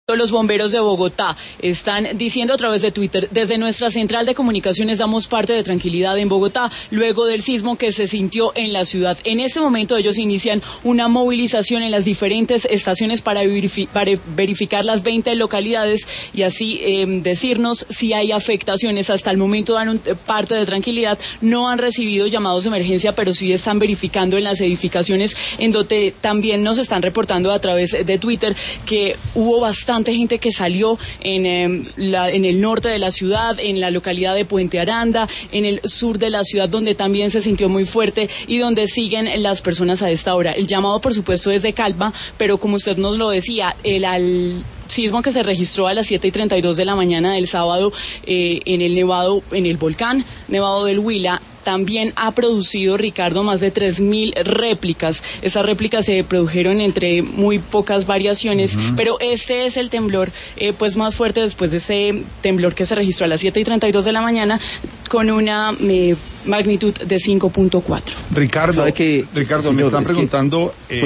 Los bomberos de Bogotá están diciendo a través de Twitter: desde nuestra central de comunicaciones damos parte de tranquilidad en Bogotá luego del sismo que se sintió en la ciudad. En este momento ellos inician una movilización en las diferentes estaciones para verificar las 20 localidades y así decirnos si hay afectaciones. Hasta el momento dan parte de tranquilidad, no han recibido llamados de emergencia, pero sí están verificando en las edificaciones, en donde también nos están reportando a través de Twitter que hubo bastante gente que salió en el norte de la ciudad, en la localidad de Puente Aranda, en el sur de la ciudad, donde también se sintió muy fuerte y donde siguen las personas a esta hora. El llamado, por supuesto, es de calma, pero como usted nos lo decía, el sismo que se registró a las 7:32 de la mañana del sábado en el volcán Nevado del Huila, también ha producido, Ricardo, más de 3.000 réplicas. Esas réplicas se produjeron entre muy pocas variaciones, pero este es el temblor pues más fuerte después de ese temblor que se registró a las 7:32 de la mañana con una magnitud de 5.4. Ricardo, me están preguntando...